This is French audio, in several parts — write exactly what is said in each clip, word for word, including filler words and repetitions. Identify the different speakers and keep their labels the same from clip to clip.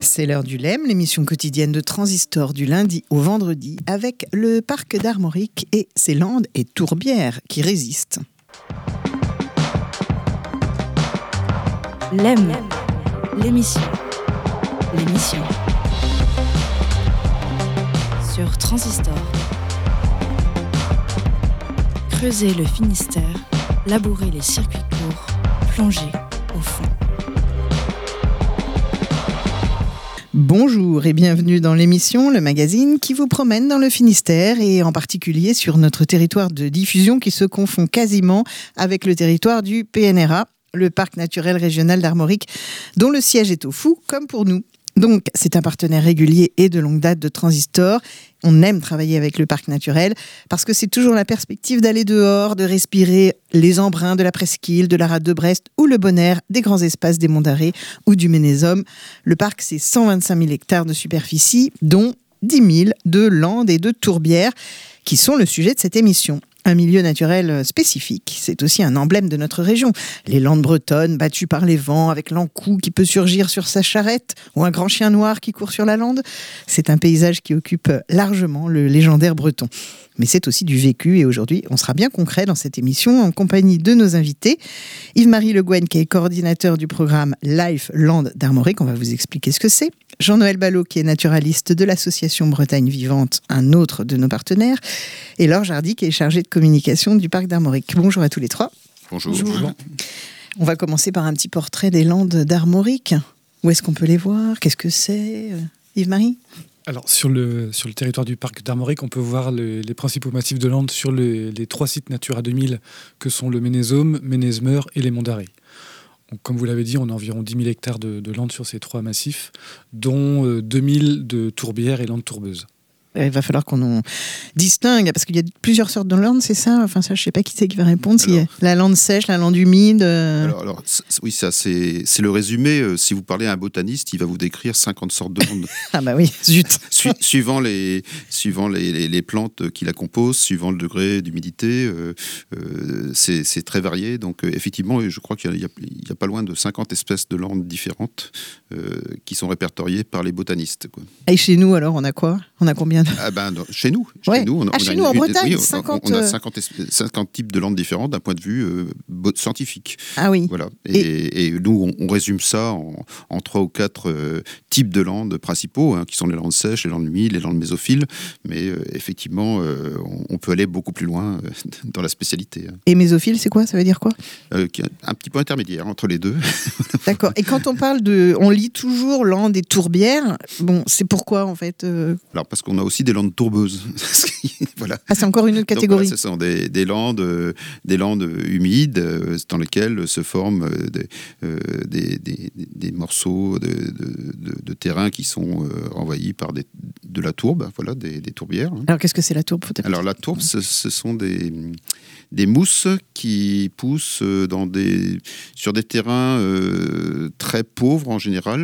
Speaker 1: C'est l'heure du L E M, l'émission quotidienne de Transistor du lundi au vendredi avec le parc d'Armorique et ses landes et tourbières qui résistent.
Speaker 2: L E M, l'émission. L'émission. Sur Transistor. Creuser le Finistère, labourer les circuits courts, plonger au fond.
Speaker 1: Bonjour et bienvenue dans l'émission, le magazine qui vous promène dans le Finistère et en particulier sur notre territoire de diffusion qui se confond quasiment avec le territoire du P N R A, le parc naturel régional d'Armorique, dont le siège est au Fou, comme pour nous. Donc, c'est un partenaire régulier et de longue date de Transistor. On aime travailler avec le parc naturel parce que c'est toujours la perspective d'aller dehors, de respirer les embruns de la presqu'île, de la rade de Brest ou le bon air des grands espaces des Monts d'Arrée ou du Ménézum. Le parc, c'est cent vingt-cinq mille hectares de superficie, dont dix mille de landes et de tourbières, qui sont le sujet de cette émission. Un milieu naturel spécifique, c'est aussi un emblème de notre région. Les landes bretonnes battues par les vents avec l'encou qui peut surgir sur sa charrette ou un grand chien noir qui court sur la lande. C'est un paysage qui occupe largement le légendaire breton. Mais c'est aussi du vécu et aujourd'hui, on sera bien concret dans cette émission en compagnie de nos invités. Yves-Marie Le Guen qui est coordinateur du programme Life Land d'Armorique, on va vous expliquer ce que c'est. Jean-Noël Ballot qui est naturaliste de l'association Bretagne Vivante, un autre de nos partenaires. Et Laure Jardy qui est chargée de communication du parc d'Armorique. Bonjour à tous les trois.
Speaker 3: Bonjour.
Speaker 1: Bonjour. On va commencer par un petit portrait des landes d'Armorique. Où est-ce qu'on peut les voir ? Qu'est-ce que c'est ? Yves-Marie ?
Speaker 4: Alors, sur le, sur le territoire du parc d'Armorique, on peut voir le, les principaux massifs de landes sur le, les trois sites Natura deux mille que sont le Ménézum, Ménez-Meur et les Monts d'Arrée. Donc, comme vous l'avez dit, on a environ dix mille hectares de, de landes sur ces trois massifs, dont euh, deux mille de tourbières et landes tourbeuses.
Speaker 1: Il va falloir qu'on en distingue, parce qu'il y a plusieurs sortes de landes, c'est ça ? Enfin, ça, je ne sais pas qui c'est qui va répondre. Alors, si la lande sèche, la lande humide. Euh...
Speaker 3: Alors, alors oui, ça, c'est, c'est le résumé. Si vous parlez à un botaniste, il va vous décrire cinquante sortes de landes.
Speaker 1: Ah bah oui, zut.
Speaker 3: Su- suivant les, suivant les, les, les plantes qui la composent, suivant le degré d'humidité, euh, euh, c'est, c'est très varié. Donc, euh, effectivement, je crois qu'il y a, il y a pas loin de cinquante espèces de landes différentes euh, qui sont répertoriées par les botanistes, quoi.
Speaker 1: Et chez nous, alors, on a quoi ? On a combien ?
Speaker 3: Ah ben, chez nous, chez
Speaker 1: ouais.
Speaker 3: nous, on a,
Speaker 1: ah,
Speaker 3: on
Speaker 1: chez
Speaker 3: a
Speaker 1: nous
Speaker 3: une,
Speaker 1: en Bretagne,
Speaker 3: oui,
Speaker 1: cinquante...
Speaker 3: on a cinquante, cinquante types de landes différents d'un point de vue euh, scientifique.
Speaker 1: Ah oui.
Speaker 3: Voilà. Et, et... et nous, on, on résume ça en, en trois ou quatre euh, types de landes principaux, hein, qui sont les landes sèches, les landes humides, les landes mésophiles. Mais euh, effectivement, euh, on, on peut aller beaucoup plus loin euh, dans la spécialité. Hein.
Speaker 1: Et mésophile, c'est quoi ? Ça veut dire quoi ?
Speaker 3: euh, Un petit peu intermédiaire entre les deux.
Speaker 1: D'accord. Et quand on parle de, on lit toujours landes et tourbières. Bon, c'est pourquoi en fait euh...
Speaker 3: Alors parce qu'on a aussi des landes tourbeuses. Voilà.
Speaker 1: Ah, c'est encore une autre catégorie.
Speaker 3: Donc, voilà, ce sont des, des landes, euh, des landes humides euh, dans lesquelles se forment euh, des, euh, des, des, des morceaux de, de, de, de terrain qui sont euh, envahis par des, de la tourbe, voilà, des, des tourbières. Hein.
Speaker 1: Alors qu'est-ce que c'est la tourbe ?
Speaker 3: Alors la tourbe, ce, ce sont des, des mousses qui poussent dans des, sur des terrains euh, très pauvres en général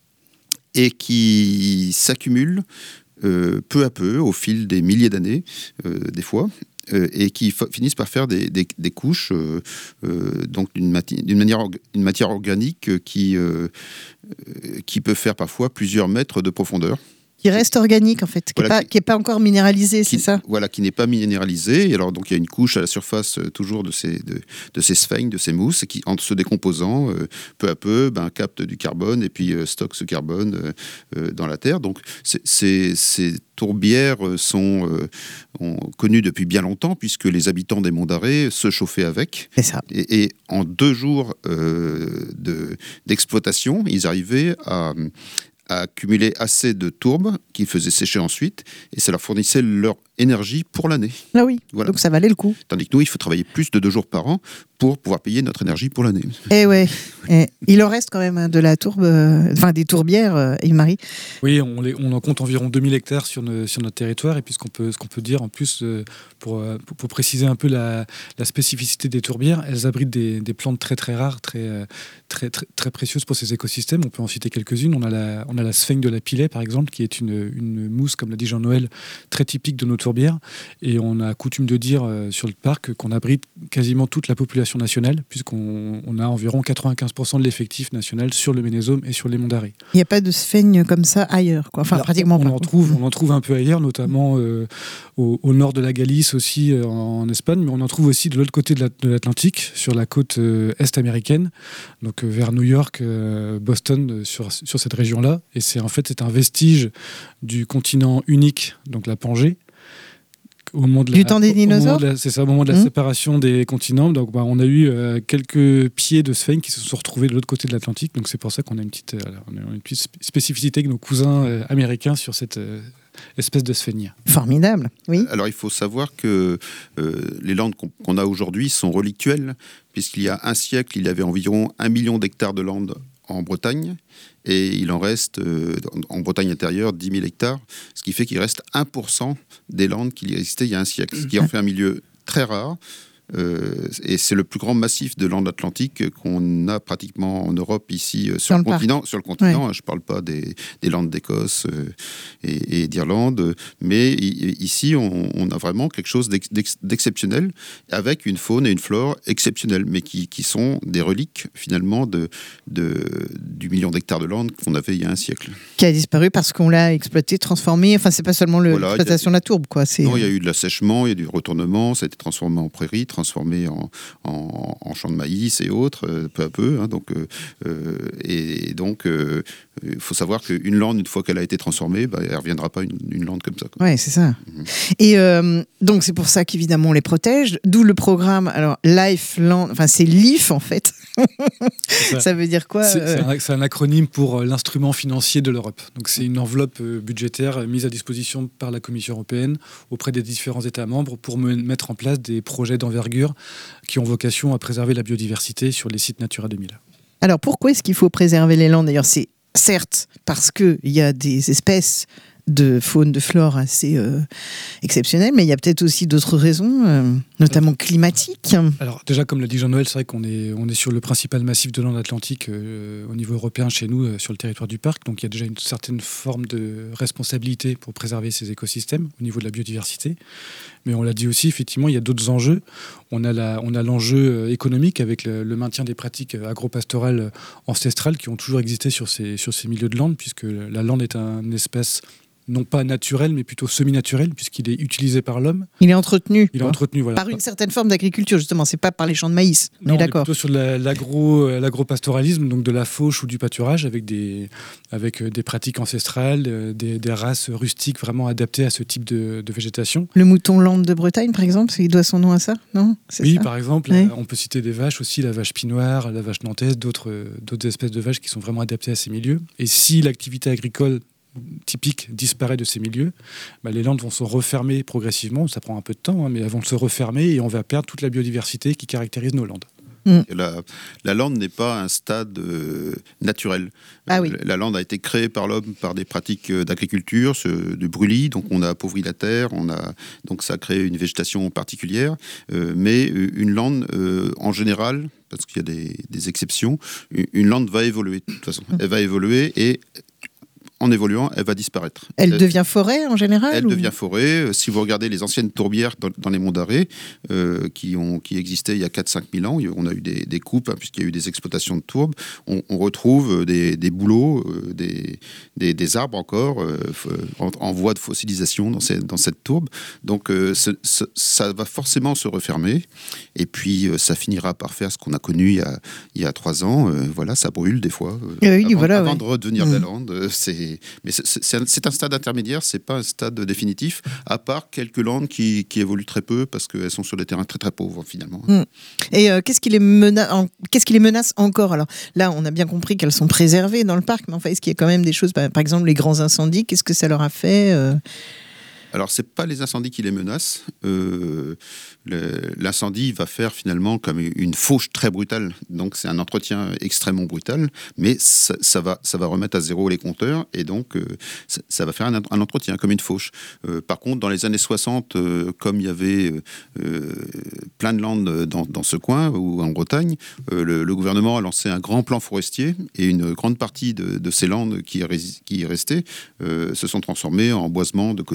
Speaker 3: et qui s'accumulent Euh, peu à peu, au fil des milliers d'années, euh, des fois, euh, et qui f- finissent par faire des, des, des couches, euh, euh, donc d'une, mati- d'une manière, orga- une matière organique qui, euh, euh, qui peut faire parfois plusieurs mètres de profondeur.
Speaker 1: Qui reste organique en fait, qui n'est
Speaker 3: voilà,
Speaker 1: pas, qui... pas encore minéralisé,
Speaker 3: qui,
Speaker 1: c'est ça ?
Speaker 3: Voilà, qui n'est pas minéralisé. Et alors, donc, il y a une couche à la surface euh, toujours de ces, de, de ces sphènes, de ces mousses, qui, en se décomposant, euh, peu à peu, ben, capte du carbone et puis euh, stocke ce carbone euh, euh, dans la terre. Donc, c'est, c'est, ces tourbières sont euh, ont, connues depuis bien longtemps, puisque les habitants des Monts d'Arrée se chauffaient avec.
Speaker 1: C'est ça.
Speaker 3: Et, et en deux jours euh, de, d'exploitation, ils arrivaient à... à accumuler assez de tourbes qu'ils faisaient sécher ensuite, et ça leur fournissait leur énergie pour l'année.
Speaker 1: Ah oui,
Speaker 3: voilà.
Speaker 1: Donc ça valait le coup.
Speaker 3: Tandis que nous, il faut travailler plus de deux jours par an pour pouvoir payer notre énergie pour l'année.
Speaker 1: Eh ouais, eh, il en reste quand même hein, de la tourbe, euh, enfin des tourbières, euh, Yves-Marie.
Speaker 4: Oui, on, les, on en compte environ deux mille hectares sur, ne, sur notre territoire, et puis ce qu'on peut, ce qu'on peut dire en plus, euh, pour, pour, pour préciser un peu la, la spécificité des tourbières, elles abritent des, des plantes très très rares, très, très, très, très précieuses pour ces écosystèmes. On peut en citer quelques-unes. On a la, on a la sphène de la Pilet, par exemple, qui est une, une mousse, comme l'a dit Jean-Noël, très typique de nos tourbières, tourbières. Et on a coutume de dire euh, sur le parc qu'on abrite quasiment toute la population nationale, puisqu'on on a environ quatre-vingt-quinze pour cent de l'effectif national sur le Ménésome et sur les Monts d'Arrée.
Speaker 1: Il n'y a pas de sphaigne comme ça ailleurs, quoi. Enfin,
Speaker 4: Alors,
Speaker 1: pratiquement
Speaker 4: on
Speaker 1: pas.
Speaker 4: En trouve, on en trouve un peu ailleurs, notamment euh, au, au nord de la Galice aussi, euh, en, en Espagne, mais on en trouve aussi de l'autre côté de, la, de l'Atlantique, sur la côte euh, est américaine, donc euh, vers New York, euh, Boston, euh, sur, sur cette région-là. Et c'est en fait c'est un vestige du continent unique, donc la Pangée. Au moment de la,
Speaker 1: du temps des dinosaures.
Speaker 4: C'est ça, au moment de la mmh. séparation des continents. Donc, bah, on a eu euh, quelques pieds de sphinx qui se sont retrouvés de l'autre côté de l'Atlantique. Donc, c'est pour ça qu'on a une petite, euh, on a une petite spécificité avec nos cousins euh, américains sur cette euh, espèce de sphénie.
Speaker 1: Formidable, oui.
Speaker 3: Alors, il faut savoir que euh, les landes qu'on, qu'on a aujourd'hui sont relictuelles, puisqu'il y a un siècle, il y avait environ un million d'hectares de landes en Bretagne, et il en reste, euh, en Bretagne intérieure, dix mille hectares, ce qui fait qu'il reste un pour cent des landes qui existaient il y a un siècle, ce qui en fait un milieu très rare, euh, et c'est le plus grand massif de landes atlantiques qu'on a pratiquement en Europe, ici, euh, sur, le le continent, sur le continent. Ouais. Je ne parle pas des, des landes d'Écosse euh, et, et d'Irlande, mais i- ici, on, on a vraiment quelque chose d'ex- d'ex- d'exceptionnel, avec une faune et une flore exceptionnelles, mais qui, qui sont des reliques, finalement, de, de, du million d'hectares de landes qu'on avait il y a un siècle.
Speaker 1: Qui a disparu parce qu'on l'a exploité, transformé. Enfin, c'est pas seulement le, voilà, l'exploitation a, de la tourbe, quoi. C'est...
Speaker 3: Non, il y a eu de l'assèchement, il y a eu du retournement, ça a été transformé en prairie, transformé en, en, en champ de maïs et autres, euh, peu à peu. Hein, donc, euh, et donc, il euh, faut savoir qu'une lande, une fois qu'elle a été transformée, bah, elle ne reviendra pas une, une lande comme ça.
Speaker 1: Oui, c'est ça. Mm-hmm. Et euh, donc, c'est pour ça qu'évidemment, on les protège. D'où le programme, alors, Life Land, enfin, c'est L I F, en fait. ça. ça veut dire quoi
Speaker 4: c'est,
Speaker 1: euh...
Speaker 4: c'est, un, c'est un acronyme pour l'instrument financier de l'Europe. Donc, c'est une enveloppe budgétaire mise à disposition par la Commission européenne auprès des différents États membres pour me- mettre en place des projets d'envergure qui ont vocation à préserver la biodiversité sur les sites Natura deux mille.
Speaker 1: Alors, pourquoi est-ce qu'il faut préserver les landes ? D'ailleurs, c'est certes parce qu'il y a des espèces de faune, de flore assez euh, exceptionnelles, mais il y a peut-être aussi d'autres raisons, euh, notamment climatiques.
Speaker 4: Alors déjà, comme l'a dit Jean-Noël, c'est vrai qu'on est, on est sur le principal massif de landes atlantique euh, au niveau européen chez nous, euh, sur le territoire du parc, donc il y a déjà une certaine forme de responsabilité pour préserver ces écosystèmes au niveau de la biodiversité. Mais on l'a dit aussi, effectivement, il y a d'autres enjeux. On a, la, on a l'enjeu économique avec le, le maintien des pratiques agro-pastorales ancestrales qui ont toujours existé sur ces, sur ces milieux de landes, puisque la lande est un espace non pas naturel, mais plutôt semi-naturel, puisqu'il est utilisé par l'homme.
Speaker 1: Il est entretenu.
Speaker 4: Il est entretenu, voilà.
Speaker 1: Par une certaine forme d'agriculture, justement. C'est pas par les champs de maïs. On
Speaker 4: non,
Speaker 1: est d'accord.
Speaker 4: On est plutôt sur la, l'agro, l'agro-pastoralisme, donc de la fauche ou du pâturage, avec des, avec des pratiques ancestrales, des, des races rustiques vraiment adaptées à ce type de, de végétation.
Speaker 1: Le mouton lande de Bretagne, par exemple, il doit son nom à ça, non ? C'est
Speaker 4: Oui,
Speaker 1: ça
Speaker 4: par exemple,
Speaker 1: ouais.
Speaker 4: On peut citer des vaches aussi, la vache pinoire, la vache nantaise, d'autres, d'autres espèces de vaches qui sont vraiment adaptées à ces milieux. Et si l'activité agricole typique disparaît de ces milieux, bah les landes vont se refermer progressivement, ça prend un peu de temps, hein, mais elles vont se refermer et on va perdre toute la biodiversité qui caractérise nos landes.
Speaker 3: Mmh. La, la lande n'est pas un stade euh, naturel.
Speaker 1: Ah oui.
Speaker 3: La, la lande a été créée par l'homme par des pratiques d'agriculture, ce, de brûlis, donc on a appauvri la terre, on a, donc ça a créé une végétation particulière, euh, mais une lande, euh, en général, parce qu'il y a des, des exceptions, une, une lande va évoluer de toute façon. Mmh. Elle va évoluer et en évoluant, elle va disparaître.
Speaker 1: Elle, elle devient forêt en général
Speaker 3: Elle
Speaker 1: ou...
Speaker 3: devient forêt. Si vous regardez les anciennes tourbières dans, dans les monts d'Arrée, euh, qui, ont, qui existaient il y a quatre à cinq mille ans, on a eu des, des coupes, hein, puisqu'il y a eu des exploitations de tourbes, on, on retrouve des, des bouleaux, euh, des, des, des arbres encore, euh, en, en voie de fossilisation dans, ces, dans cette tourbe. Donc euh, ce, ce, ça va forcément se refermer, et puis euh, ça finira par faire ce qu'on a connu il y a, il y a trois ans. Euh, voilà, ça brûle des fois. Euh,
Speaker 1: oui,
Speaker 3: avant
Speaker 1: voilà,
Speaker 3: avant
Speaker 1: ouais.
Speaker 3: de redevenir
Speaker 1: mmh.
Speaker 3: de la lande, c'est... Mais c'est, c'est, un, c'est un stade intermédiaire, c'est pas un stade définitif, à part quelques landes qui, qui évoluent très peu parce qu'elles sont sur des terrains très très pauvres finalement.
Speaker 1: Mmh. Et euh, qu'est-ce, qui les mena- en, qu'est-ce qui les menace encore ? Alors là, on a bien compris qu'elles sont préservées dans le parc, mais enfin, est-ce qu'il y a quand même des choses, par, par exemple les grands incendies, qu'est-ce que ça leur a fait euh...
Speaker 3: Alors, ce n'est pas les incendies qui les menacent. Euh, le, l'incendie va faire finalement comme une fauche très brutale. Donc, c'est un entretien extrêmement brutal, mais ça, ça, va, ça va remettre à zéro les compteurs et donc euh, ça, ça va faire un, un entretien comme une fauche. Euh, par contre, dans les années soixante, euh, comme il y avait euh, plein de landes dans, dans ce coin ou en Bretagne, euh, le, le gouvernement a lancé un grand plan forestier et une grande partie de, de ces landes qui, qui restaient euh, se sont transformées en boisements de conifères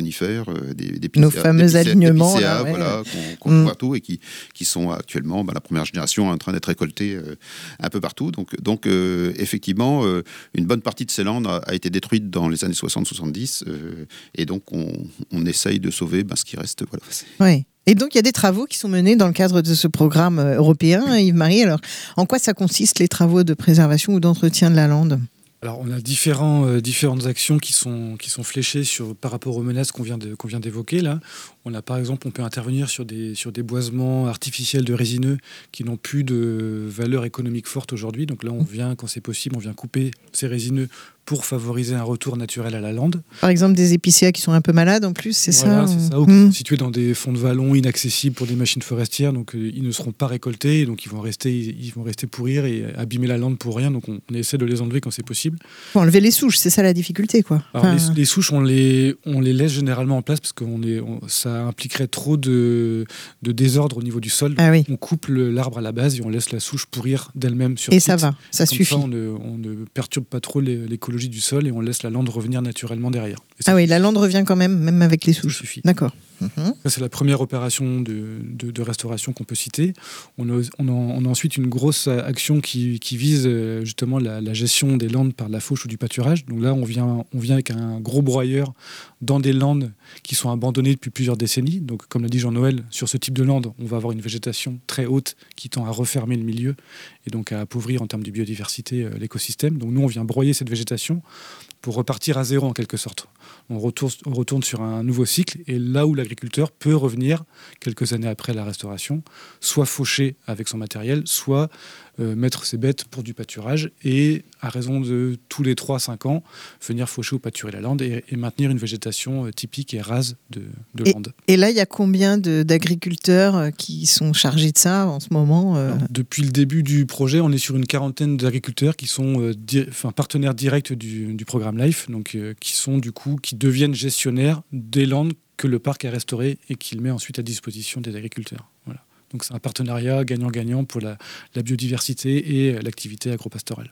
Speaker 3: terre, euh, des, des
Speaker 1: nos fameux alignements,
Speaker 3: là,
Speaker 1: ouais.
Speaker 3: voilà, qu'on, qu'on mm. voit partout et qui, qui sont actuellement, bah, la première génération en train d'être récoltées euh, un peu partout. Donc, donc euh, effectivement, euh, une bonne partie de ces landes a, a été détruite dans les années soixante soixante-dix euh, et donc on, on essaye de sauver bah, ce qui reste. Voilà.
Speaker 1: Oui. Et donc, il y a des travaux qui sont menés dans le cadre de ce programme européen, Yves-Marie. Alors, en quoi ça consiste, les travaux de préservation ou d'entretien de la lande ?
Speaker 4: Alors, on a différents, euh, différentes actions qui sont, qui sont fléchées sur, par rapport aux menaces qu'on vient, de, qu'on vient d'évoquer. Là. On a, par exemple, on peut intervenir sur des, sur des boisements artificiels de résineux qui n'ont plus de valeur économique forte aujourd'hui. Donc là, on vient, quand c'est possible, on vient couper ces résineux pour favoriser un retour naturel à la lande.
Speaker 1: Par exemple, des épicéas qui sont un peu malades en plus, c'est
Speaker 4: voilà,
Speaker 1: ça
Speaker 4: c'est ça, ou mmh. situés dans des fonds de vallons inaccessibles pour des machines forestières, donc euh, ils ne seront pas récoltés, donc ils vont rester, ils vont rester pourrir et abîmer la lande pour rien, donc on, on essaie de les enlever quand c'est possible.
Speaker 1: Faut enlever les souches, c'est ça la difficulté, quoi.
Speaker 4: Alors, enfin... les, les souches, on les, on les laisse généralement en place parce que on est, on, ça impliquerait trop de, de désordre au niveau du sol.
Speaker 1: Ah oui.
Speaker 4: On coupe le, l'arbre à la base et on laisse la souche pourrir d'elle-même sur
Speaker 1: et
Speaker 4: site.
Speaker 1: ça va, ça
Speaker 4: comme
Speaker 1: suffit.
Speaker 4: Ça, on ne, on ne perturbe pas trop les, l'écologie du sol et on laisse la lande revenir naturellement derrière.
Speaker 1: Ah oui, la lande revient quand même, même avec les souches.
Speaker 4: Ça suffit.
Speaker 1: D'accord.
Speaker 4: Mmh. Ça, c'est la première opération de, de, de restauration qu'on peut citer. On a, on a, on a ensuite une grosse action qui, qui vise justement la, la gestion des landes par de la fauche ou du pâturage. Donc là, on vient, on vient avec un gros broyeur dans des landes qui sont abandonnées depuis plusieurs décennies. Donc, comme l'a dit Jean-Noël, sur ce type de landes, on va avoir une végétation très haute qui tend à refermer le milieu et donc à appauvrir en termes de biodiversité l'écosystème. Donc nous, on vient broyer cette végétation pour repartir à zéro en quelque sorte. On retourne, on retourne sur un nouveau cycle et là où l'agriculteur peut revenir quelques années après la restauration, soit faucher avec son matériel, soit euh, mettre ses bêtes pour du pâturage et à raison de tous les trois à cinq ans, venir faucher ou pâturer la lande et, et maintenir une végétation euh, typique et rase de, de
Speaker 1: et,
Speaker 4: lande.
Speaker 1: Et là, il y a combien de, d'agriculteurs qui sont chargés de ça en ce moment euh...
Speaker 4: Alors, depuis le début du projet, on est sur une quarantaine d'agriculteurs qui sont euh, di- enfin, partenaires directs du, du programme LIFE, donc euh, qui sont du coup qui deviennent gestionnaires des landes que le parc a restaurées et qu'il met ensuite à disposition des agriculteurs. Voilà. Donc c'est un partenariat gagnant-gagnant pour la, la biodiversité et l'activité agropastorale.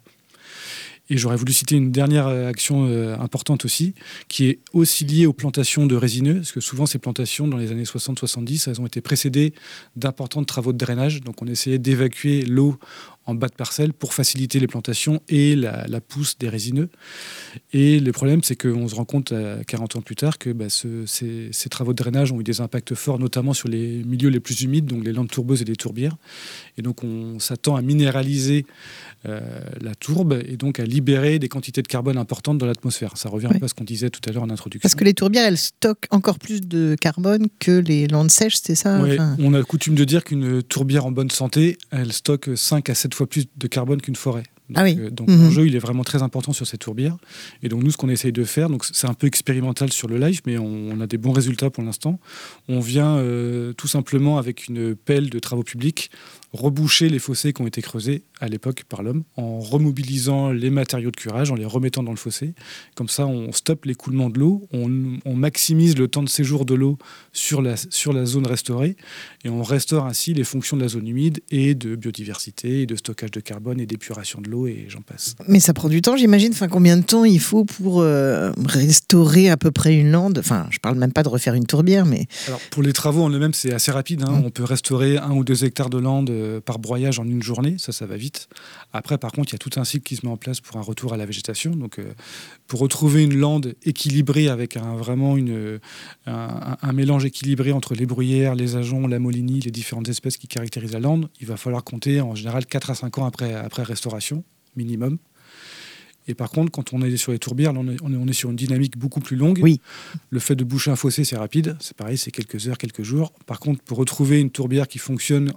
Speaker 4: Et j'aurais voulu citer une dernière action euh, importante aussi, qui est aussi liée aux plantations de résineux, parce que souvent ces plantations, dans les années soixante soixante-dix, elles ont été précédées d'importants travaux de drainage. Donc on essayait d'évacuer l'eau en bas de parcelle pour faciliter les plantations et la, la pousse des résineux. Et le problème, c'est qu'on se rend compte à quarante ans plus tard que bah, ce, ces, ces travaux de drainage ont eu des impacts forts, notamment sur les milieux les plus humides, donc les landes tourbeuses et les tourbières. Et donc on s'attend à minéraliser euh, la tourbe et donc à libérer des quantités de carbone importantes dans l'atmosphère. Ça revient oui. un peu à ce qu'on disait tout à l'heure en introduction.
Speaker 1: Parce que les tourbières, elles stockent encore plus de carbone que les landes sèches, c'est ça
Speaker 4: ouais,
Speaker 1: enfin...
Speaker 4: On a coutume de dire qu'une tourbière en bonne santé, elle stocke cinq à sept fois plus de carbone qu'une forêt. Donc,
Speaker 1: ah oui.
Speaker 4: euh, donc
Speaker 1: mmh.
Speaker 4: l'enjeu, il est vraiment très important sur ces tourbières. Et donc nous, ce qu'on essaye de faire, donc c'est un peu expérimental sur le live, mais on, on a des bons résultats pour l'instant. On vient euh, tout simplement avec une pelle de travaux publics reboucher les fossés qui ont été creusés à l'époque par l'homme, en remobilisant les matériaux de curage, en les remettant dans le fossé. Comme ça, on stoppe l'écoulement de l'eau, on, on maximise le temps de séjour de l'eau sur la, sur la zone restaurée, et on restaure ainsi les fonctions de la zone humide et de biodiversité, et de stockage de carbone et d'épuration de l'eau, et j'en passe.
Speaker 1: Mais ça prend du temps, j'imagine. Enfin, combien de temps il faut pour euh, restaurer à peu près une lande ? Enfin, je parle même pas de refaire une tourbière, mais...
Speaker 4: Alors, pour les travaux en eux-mêmes, c'est assez rapide. Hein. Mmh. On peut restaurer un ou deux hectares de lande par broyage en une journée, ça, ça va vite. Après, par contre, il y a tout un cycle qui se met en place pour un retour à la végétation. Donc, euh, pour retrouver une lande équilibrée avec un, vraiment une, un, un mélange équilibré entre les bruyères, les ajoncs, la molinie, les différentes espèces qui caractérisent la lande, il va falloir compter en général quatre à cinq ans après, après restauration, minimum. Et par contre, quand on est sur les tourbières, on est, on est sur une dynamique beaucoup plus longue.
Speaker 1: Oui.
Speaker 4: Le fait de boucher un fossé, c'est rapide. C'est pareil, c'est quelques heures, quelques jours. Par contre, pour retrouver une tourbière qui fonctionne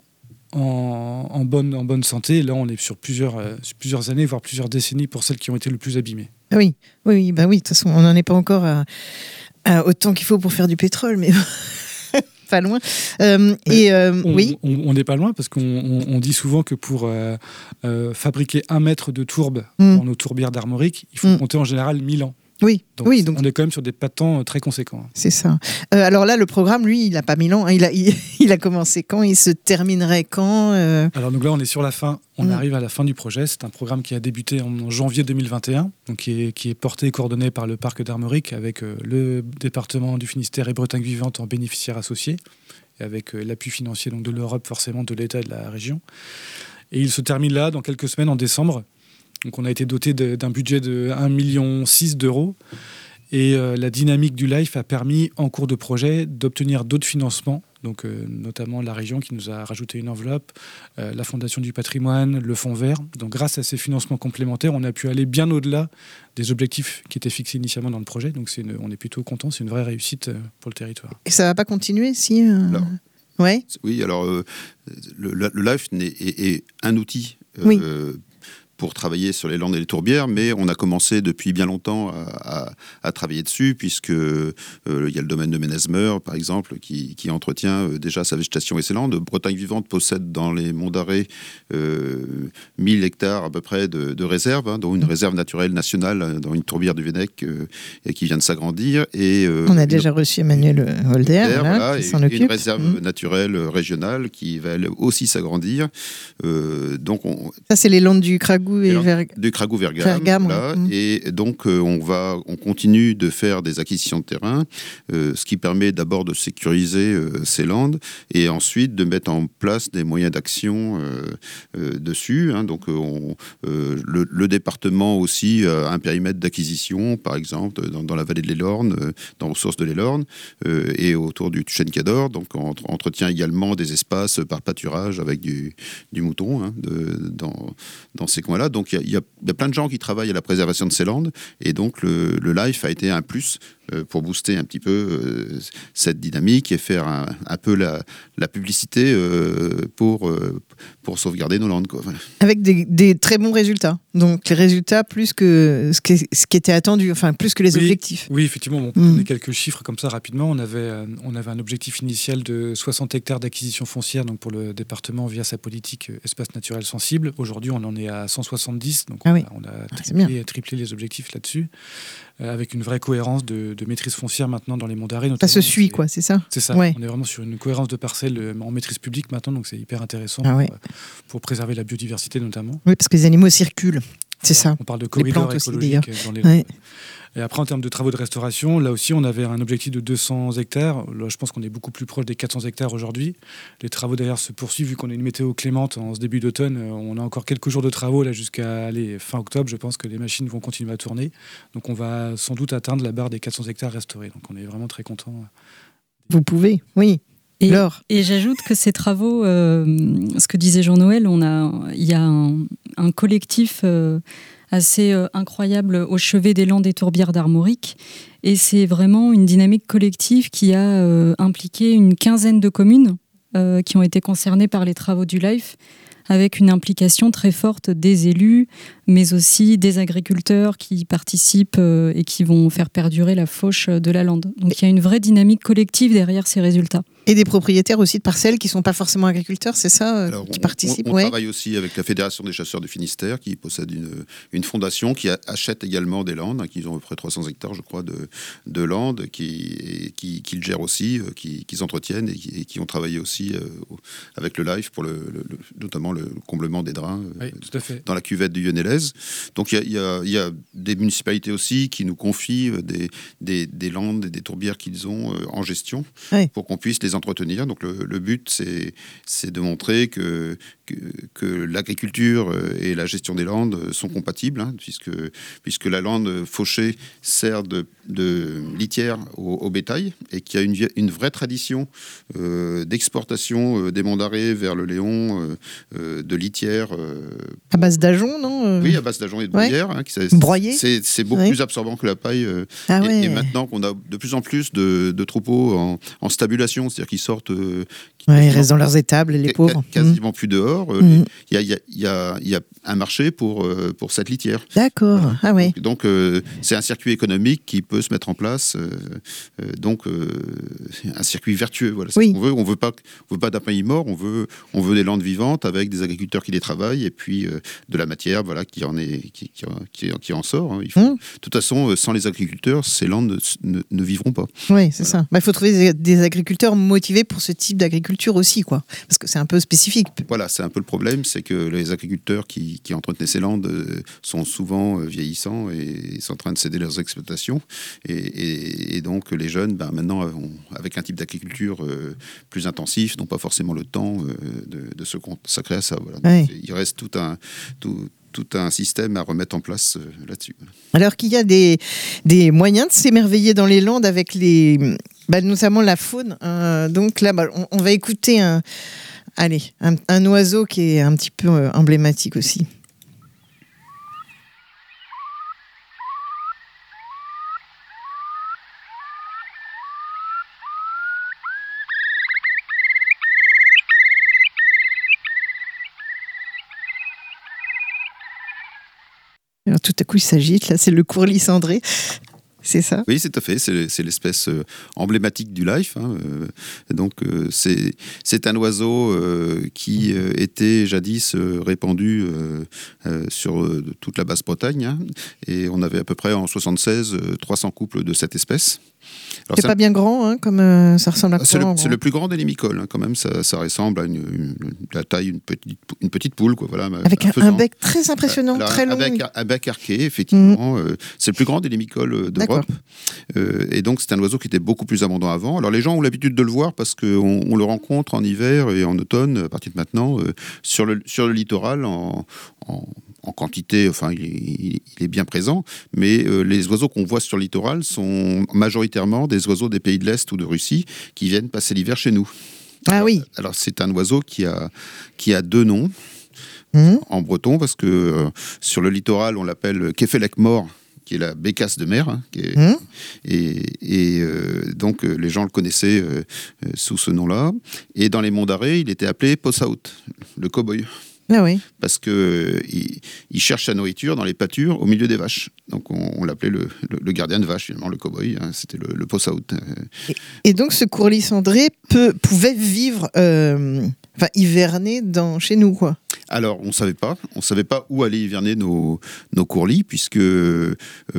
Speaker 4: En, en, bonne, en bonne santé. Là, on est sur plusieurs, euh, sur plusieurs années, voire plusieurs décennies pour celles qui ont été le plus abîmées.
Speaker 1: Oui, oui, bah oui. De toute façon, on n'en est pas encore à, à autant qu'il faut pour faire du pétrole, mais pas loin. Euh, et euh,
Speaker 4: on,
Speaker 1: oui.
Speaker 4: On n'est pas loin parce qu'on on, on dit souvent que pour euh, euh, fabriquer un mètre de tourbe
Speaker 1: mmh.
Speaker 4: dans nos tourbières d'Armorique, il faut mmh. compter en général mille ans.
Speaker 1: Oui,
Speaker 4: Donc,
Speaker 1: oui, donc
Speaker 4: on est quand même sur des pas de temps très conséquents.
Speaker 1: c'est ça. Euh, alors là, le programme, lui, il n'a pas mis long. Il a, il, il a commencé quand? Il se terminerait quand euh...
Speaker 4: Alors donc là, on est sur la fin. On
Speaker 1: Mm.
Speaker 4: arrive à la fin du projet. C'est un programme qui a débuté en janvier deux mille vingt et un, donc qui est, qui est porté et coordonné par le parc d'Armorique avec euh, le département du Finistère et Bretagne Vivante en bénéficiaires associés, et avec euh, l'appui financier donc, de l'Europe, forcément de l'État et de la région. Et il se termine là, dans quelques semaines, en décembre. Donc on a été doté de, d'un budget de un virgule six million d'euros. Et euh, la dynamique du LIFE a permis, en cours de projet, d'obtenir d'autres financements, donc euh, notamment la région qui nous a rajouté une enveloppe, euh, la Fondation du patrimoine, le Fonds vert. Donc grâce à ces financements complémentaires, on a pu aller bien au-delà des objectifs qui étaient fixés initialement dans le projet. Donc c'est une, on est plutôt content, c'est une vraie réussite euh, pour le territoire.
Speaker 1: Et ça ne va pas continuer si euh...
Speaker 3: Alors,
Speaker 1: ouais.
Speaker 3: Oui, alors euh, le, le LIFE est, est, est un outil euh,
Speaker 1: Oui.
Speaker 3: pour travailler sur les landes et les tourbières, mais on a commencé depuis bien longtemps à, à, à travailler dessus, puisque euh, il y a le domaine de Ménezmer, par exemple, qui, qui entretient euh, déjà sa végétation et ses landes. Bretagne Vivante possède dans les Monts d'Arrée euh, mille hectares à peu près de, de réserves, hein, dont une réserve naturelle nationale dans une tourbière du Vennec euh, et qui vient de s'agrandir. Et, euh,
Speaker 1: on a déjà une... reçu Emmanuel Holder,
Speaker 3: Holder
Speaker 1: voilà,
Speaker 3: voilà,
Speaker 1: qui
Speaker 3: et
Speaker 1: s'en occupe.
Speaker 3: Une réserve
Speaker 1: mmh.
Speaker 3: naturelle régionale qui va elle aussi s'agrandir. Euh, donc on...
Speaker 1: Ça, c'est les landes du Cragou et Ver...
Speaker 3: du Cragou-Vergame, là,
Speaker 1: ouais.
Speaker 3: et donc euh, on va, on continue de faire des acquisitions de terrain, euh, ce qui permet d'abord de sécuriser euh, ces landes et ensuite de mettre en place des moyens d'action euh, euh, dessus. Hein. Donc on, euh, le, le département aussi a un périmètre d'acquisition, par exemple dans, dans la vallée de l'Élorne, euh, dans les sources de l'Élorne euh, et autour du Tuchen-Cador. Donc on entretient également des espaces par pâturage avec du, du mouton hein, de, dans, dans ces coins-là. Donc il y, y, y a plein de gens qui travaillent à la préservation de ces landes et donc le, le LIFE a été un plus euh, pour booster un petit peu euh, cette dynamique et faire un, un peu la, la publicité euh, pour, euh, pour sauvegarder nos landes, quoi.
Speaker 1: Avec des, des très bons résultats. Donc les résultats plus que ce qui, ce qui était attendu, enfin plus que les
Speaker 4: oui,
Speaker 1: objectifs.
Speaker 4: Oui, effectivement, on peut
Speaker 1: mmh.
Speaker 4: donner quelques chiffres comme ça rapidement. On avait, euh, on avait un objectif initial de soixante hectares d'acquisition foncière donc pour le département via sa politique euh, espace naturel sensible. Aujourd'hui, on en est à cent soixante-dix, donc
Speaker 1: ah
Speaker 4: on,
Speaker 1: oui.
Speaker 4: a, on a
Speaker 1: ah,
Speaker 4: triplé, triplé les objectifs là-dessus, euh, avec une vraie cohérence de, de maîtrise foncière maintenant dans les Monts d'Arrée.
Speaker 1: Ça se suit, quoi, c'est ça?
Speaker 4: C'est ça.
Speaker 1: Ouais.
Speaker 4: On est vraiment sur une cohérence de parcelles euh, en maîtrise publique maintenant, donc c'est hyper intéressant
Speaker 1: ah,
Speaker 4: pour,
Speaker 1: ouais.
Speaker 4: euh, pour préserver la biodiversité notamment.
Speaker 1: Oui, parce que les animaux circulent. C'est ça.
Speaker 4: On parle de corridors écologiques dans les
Speaker 1: ouais.
Speaker 4: Et après, en termes de travaux de restauration, là aussi, on avait un objectif de deux cents hectares. Là, je pense qu'on est beaucoup plus proche des quatre cents hectares aujourd'hui. Les travaux derrière se poursuivent, vu qu'on a une météo clémente en ce début d'automne. On a encore quelques jours de travaux là jusqu'à aller fin octobre. Je pense que les machines vont continuer à tourner. Donc, on va sans doute atteindre la barre des quatre cents hectares restaurés. Donc, on est vraiment très contents.
Speaker 1: Vous pouvez, oui.
Speaker 5: Et, et j'ajoute que ces travaux, euh, ce que disait Jean-Noël, on a, il y a un, un collectif euh, assez euh, incroyable au chevet des Landes et Tourbières d'Armorique. Et c'est vraiment une dynamique collective qui a euh, impliqué une quinzaine de communes euh, qui ont été concernées par les travaux du LIFE, avec une implication très forte des élus, mais aussi des agriculteurs qui participent euh, et qui vont faire perdurer la fauche de la lande. Donc il y a une vraie dynamique collective derrière ces résultats.
Speaker 1: Et des propriétaires aussi de parcelles qui ne sont pas forcément agriculteurs, c'est ça,
Speaker 3: Alors,
Speaker 1: qui
Speaker 3: on,
Speaker 1: participent
Speaker 3: On, on
Speaker 1: ouais.
Speaker 3: travaille aussi avec la Fédération des chasseurs du Finistère, qui possède une, une fondation qui a, achète également des landes, hein, qui ont à peu près trois cents hectares, je crois, de, de landes, qui, qui, qui le gèrent aussi, euh, qui, qui entretiennent et qui, et qui ont travaillé aussi euh, avec le LIFE, pour le, le, le, notamment le comblement des drains euh,
Speaker 4: oui, tout à fait.
Speaker 3: dans la cuvette du Yonelaise. Donc il y, y, y a des municipalités aussi qui nous confient des, des, des landes et des tourbières qu'ils ont euh, en gestion, oui. pour qu'on puisse les entretenir. Donc le Le but, c'est, c'est de montrer que, que, que l'agriculture et la gestion des landes sont compatibles, hein, puisque, puisque la lande fauchée sert de, de litière au, au bétail et qu'il y a une, une vraie tradition euh, d'exportation euh, des Monts d'Arrée vers le Léon euh, euh, de litière. Euh,
Speaker 1: à base d'ajonc, non
Speaker 3: Oui, à base d'ajonc et de
Speaker 1: ouais.
Speaker 3: bruyère. Hein, c'est,
Speaker 1: Broyé.
Speaker 3: C'est, c'est beaucoup ouais. plus absorbant que la paille. Euh,
Speaker 1: ah
Speaker 3: et,
Speaker 1: ouais.
Speaker 3: et maintenant qu'on a de plus en plus de, de troupeaux en, en stabulation, c'est-à-dire qu'ils sortent... Euh,
Speaker 1: Ouais, ils restent dans leurs étables, les pauvres.
Speaker 3: Quasiment mmh. plus dehors. Il euh, mmh. y, y, y, a, y a un marché pour, euh, pour cette litière.
Speaker 1: D'accord.
Speaker 3: Voilà.
Speaker 1: Ah ouais.
Speaker 3: Donc, donc euh, c'est un circuit économique qui peut peut se mettre en place euh, euh, donc euh, un circuit vertueux. Voilà,
Speaker 1: oui.
Speaker 3: On veut, on veut pas, on veut pas d'un pays mort. On veut, on veut des landes vivantes avec des agriculteurs qui les travaillent et puis euh, de la matière, voilà, qui en est, qui, qui, qui, qui en sort. Hein. Il faut, mmh. De toute façon, sans les agriculteurs, ces landes ne, ne, ne vivront pas.
Speaker 1: Oui, c'est voilà. ça. Bah, il faut trouver des, des agriculteurs motivés pour ce type d'agriculture aussi, quoi. Parce que c'est un peu spécifique.
Speaker 3: Voilà, c'est un peu le problème, c'est que les agriculteurs qui, qui entretenaient ces landes euh, sont souvent euh, vieillissants et sont en train de céder leurs exploitations. Et, et, et donc les jeunes, ben, maintenant, ont, avec un type d'agriculture euh, plus intensif, n'ont pas forcément le temps euh, de, de se consacrer à ça. Voilà. Donc, oui. Il reste tout un... Tout, tout un système à remettre en place euh, là-dessus.
Speaker 1: Alors qu'il y a des, des moyens de s'émerveiller dans les landes avec les, bah, notamment la faune. Euh, donc là, bah, on, on va écouter un, allez, un, un oiseau qui est un petit peu euh, emblématique aussi. Alors, tout à coup, il s'agite. Là, c'est le courlis cendré. C'est ça ?
Speaker 3: Oui, c'est tout à fait. C'est, c'est l'espèce euh, emblématique du life. Hein. Euh, donc, euh, c'est, c'est un oiseau euh, qui euh, était jadis euh, répandu euh, euh, sur euh, toute la Basse-Bretagne. Hein. Et on avait à peu près en soixante-seize euh, trois cents couples de cette espèce.
Speaker 1: Alors, c'est ça, pas bien grand, hein, comme euh, ça ressemble à quoi ?
Speaker 3: C'est le, c'est le plus grand des limicoles, hein, quand même. Ça, ça ressemble à une, une, la taille d'une petite, une petite poule, quoi. Voilà.
Speaker 1: Avec un, un bec très impressionnant,
Speaker 3: Alors,
Speaker 1: très
Speaker 3: un
Speaker 1: long.
Speaker 3: Bec, un bec arqué, effectivement. Mmh. Euh, c'est le plus grand des limicoles d'Europe. Euh, et donc, c'est un oiseau qui était beaucoup plus abondant avant. Alors, les gens ont l'habitude de le voir parce qu'on on le rencontre en hiver et en automne, à partir de maintenant, euh, sur, le, sur le littoral, en, en en quantité, enfin, il est, il est bien présent, mais euh, les oiseaux qu'on voit sur le littoral sont majoritairement des oiseaux des pays de l'Est ou de Russie qui viennent passer l'hiver chez nous.
Speaker 1: Ah
Speaker 3: alors,
Speaker 1: oui.
Speaker 3: Alors, c'est un oiseau qui a, qui a deux noms
Speaker 1: mmh.
Speaker 3: en breton, parce que euh, sur le littoral, on l'appelle Kefelec mort, qui est la bécasse de mer, hein, qui est, mmh. et, et euh, donc euh, les gens le connaissaient euh, euh, sous ce nom-là. Et dans les monts d'Arrée, il était appelé Possaout, le cow-boy.
Speaker 1: Ah oui.
Speaker 3: Parce qu'il euh, il cherche sa nourriture dans les pâtures au milieu des vaches. Donc on, on l'appelait le, le, le gardien de vache, finalement, le cow-boy. Hein, c'était le, le Possaout.
Speaker 1: Et, et donc ce courlis cendré peut, pouvait vivre, euh, enfin hiverner dans, chez nous, quoi.
Speaker 3: Alors, on ne savait pas. On ne savait pas où allaient hiverner nos, nos courlis, puisque euh,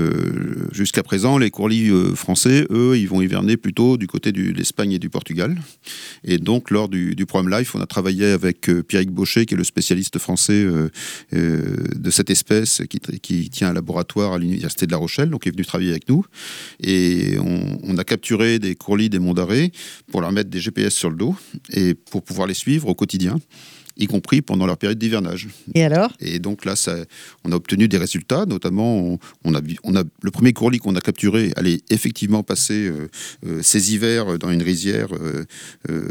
Speaker 3: jusqu'à présent, les courlis euh, français, eux, ils vont hiverner plutôt du côté du, de l'Espagne et du Portugal. Et donc, lors du, du programme Life, on a travaillé avec euh, Pierrick Baucher, qui est le spécialiste français euh, euh, de cette espèce, qui, qui tient un laboratoire à l'Université de La Rochelle, donc il est venu travailler avec nous. Et on, on a capturé des courlis des monts d'Arrée pour leur mettre des G P S sur le dos et pour pouvoir les suivre au quotidien, y compris pendant leur période d'hivernage.
Speaker 1: Et alors ?
Speaker 3: Et donc là, ça, on a obtenu des résultats, notamment, on, on, a, on a, le premier courlis qu'on a capturé allait effectivement passer euh, euh, ses hivers dans une rizière euh, euh,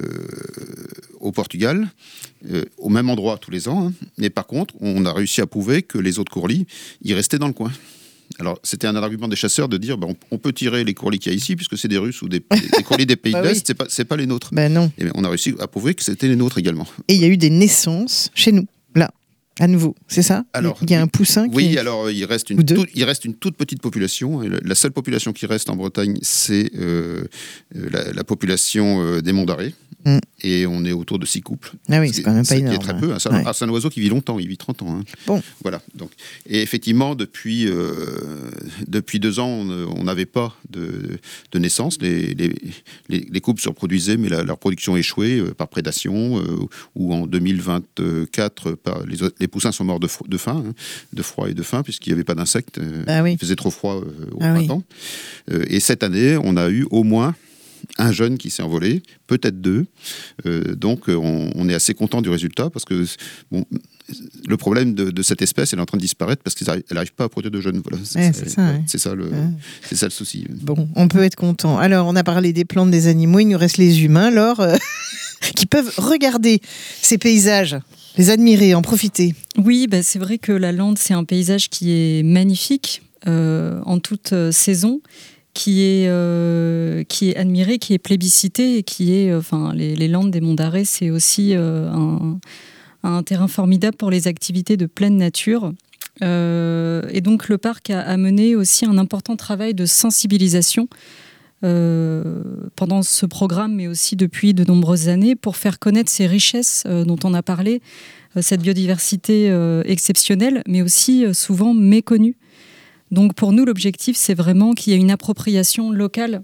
Speaker 3: au Portugal, euh, au même endroit tous les ans. Hein. Mais par contre, on a réussi à prouver que les autres courlis, ils restaient dans le coin. Alors, c'était un argument des chasseurs de dire ben, on, on peut tirer les courlis qu'il y a ici, puisque c'est des Russes ou des, des courlis des pays bah de l'Est, oui. c'est pas, c'est pas les nôtres.
Speaker 1: Ben non.
Speaker 3: Et on a réussi à prouver que c'était les nôtres également.
Speaker 1: Et il y a eu des naissances chez nous, là, à nouveau, c'est ça ? Alors, il y a un poussin qui
Speaker 3: Oui,
Speaker 1: est...
Speaker 3: alors il reste, une tout, il reste une toute petite population. La seule population qui reste en Bretagne, c'est euh, la, la population euh, des Monts d'Arrée. Mm. Et on est autour de six couples.
Speaker 1: Ah oui, c'est quand même pas énorme.
Speaker 3: C'est très peu. Hein. C'est,
Speaker 1: ouais.
Speaker 3: un, c'est un oiseau qui vit longtemps, il vit trente ans. Hein.
Speaker 1: Bon.
Speaker 3: Voilà. Donc, et effectivement, depuis, euh, depuis deux ans, on n'avait pas de, de naissance. Les, les, les, les couples se reproduisaient, mais la, leur production échouait euh, par prédation, euh, ou en deux mille vingt-quatre, par, les, les poussins sont morts de, de faim, hein, de froid et de faim, puisqu'il n'y avait pas d'insectes. Euh,
Speaker 1: ah oui.
Speaker 3: Il faisait trop froid euh, au
Speaker 1: ah
Speaker 3: printemps. Oui. Euh, et cette année, on a eu au moins un jeune qui s'est envolé, peut-être deux. Euh, donc, on, on est assez content du résultat parce que bon, le problème de, de cette espèce, elle est en train de disparaître parce qu'elle n'arrive pas à produire de jeunes. Voilà,
Speaker 1: c'est, ouais, c'est, ça, ouais.
Speaker 3: c'est, ça le, ouais. c'est ça le souci.
Speaker 1: Bon, on peut être content. Alors, on a parlé des plantes, des animaux, il nous reste les humains, alors, euh, qui peuvent regarder ces paysages, les admirer, en profiter.
Speaker 5: Oui, bah, c'est vrai que la lande, c'est un paysage qui est magnifique euh, en toute euh, saison. Qui est, euh, qui est admiré, qui est plébiscité et qui est, enfin, euh, les, les Landes des Monts d'Arrée, c'est aussi euh, un, un terrain formidable pour les activités de pleine nature. Euh, et donc le parc a, a mené aussi un important travail de sensibilisation euh, pendant ce programme, mais aussi depuis de nombreuses années, pour faire connaître ces richesses euh, dont on a parlé, euh, cette biodiversité euh, exceptionnelle, mais aussi euh, souvent méconnue. Donc pour nous, l'objectif, c'est vraiment qu'il y ait une appropriation locale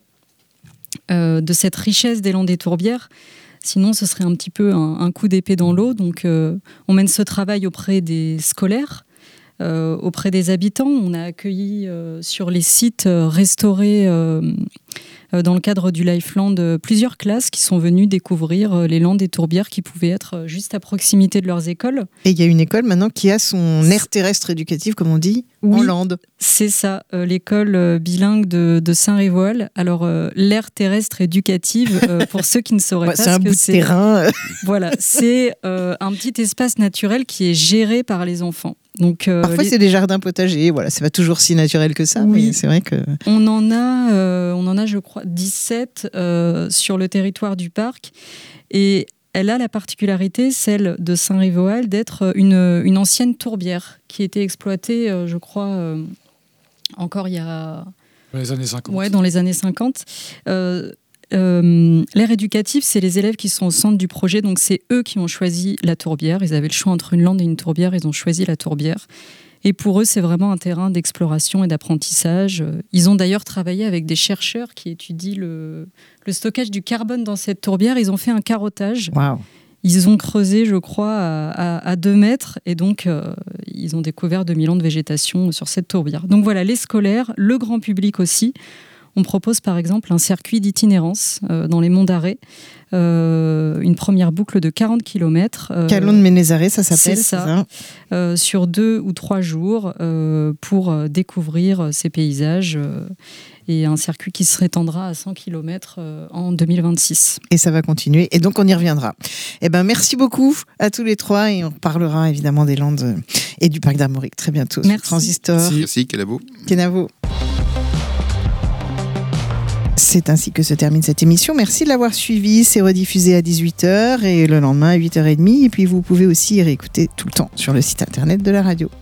Speaker 5: euh, de cette richesse des Landes des Tourbières. Sinon, ce serait un petit peu un, un coup d'épée dans l'eau. Donc euh, on mène ce travail auprès des scolaires, Euh, auprès des habitants. On a accueilli euh, sur les sites euh, restaurés euh, euh, dans le cadre du Lifeland euh, plusieurs classes qui sont venues découvrir euh, les Landes des Tourbières qui pouvaient être euh, juste à proximité de leurs écoles.
Speaker 1: Et il y a une école maintenant qui a son aire terrestre éducative, comme on dit,
Speaker 5: oui,
Speaker 1: en Landes.
Speaker 5: C'est ça, euh, l'école euh, bilingue de, de Saint-Révoal. Alors, euh, l'aire terrestre éducative, euh, pour ceux qui ne sauraient
Speaker 1: Ouais,
Speaker 5: pas
Speaker 1: c'est
Speaker 5: ce
Speaker 1: un
Speaker 5: que
Speaker 1: bout de
Speaker 5: c'est.
Speaker 1: terrain.
Speaker 5: Voilà, c'est euh, un petit espace naturel qui est géré par les enfants. Donc, euh,
Speaker 1: Parfois,
Speaker 5: les...
Speaker 1: c'est des jardins potagers. Voilà, c'est pas toujours si naturel que ça,
Speaker 5: oui.
Speaker 1: mais c'est vrai que...
Speaker 5: On en a, euh, on en a je crois, dix-sept euh, sur le territoire du parc. Et elle a la particularité, celle de Saint-Révoal, d'être une, une ancienne tourbière qui était exploitée, euh, je crois, euh, encore il y a...
Speaker 4: Dans les années cinquante.
Speaker 5: Ouais, dans les années cinquante. Euh, Euh, l'aire éducative, c'est les élèves qui sont au centre du projet, donc c'est eux qui ont choisi la tourbière. Ils avaient le choix entre une lande et une tourbière, ils ont choisi la tourbière. Et pour eux, c'est vraiment un terrain d'exploration et d'apprentissage. Ils ont d'ailleurs travaillé avec des chercheurs qui étudient le, le stockage du carbone dans cette tourbière. Ils ont fait un carottage.
Speaker 1: Waouh.
Speaker 5: Ils ont creusé, je crois, à, à, à deux mètres, et donc euh, ils ont découvert deux mille ans de végétation sur cette tourbière. Donc voilà, les scolaires, le grand public aussi. On propose par exemple un circuit d'itinérance euh, dans les monts d'Arrée, euh, une première boucle de quarante kilomètres. Euh,
Speaker 1: Calon de Ménézaré, ça s'appelle,
Speaker 5: c'est ça,
Speaker 1: c'est ça
Speaker 5: euh, sur deux ou trois jours euh, pour euh, découvrir ces paysages euh, et un circuit qui se étendra à cent kilomètres euh, en deux mille vingt-six.
Speaker 1: Et ça va continuer, et donc on y reviendra. Eh ben, merci beaucoup à tous les trois, et on parlera évidemment des Landes et du parc d'Armorique très bientôt.
Speaker 5: Merci.
Speaker 1: Transistor.
Speaker 3: Merci, Merci Kenavo.
Speaker 1: Kenavo. C'est ainsi que se termine cette émission. Merci de l'avoir suivi. C'est rediffusé à dix-huit heures et le lendemain à huit heures trente. Et puis vous pouvez aussi réécouter tout le temps sur le site internet de la radio.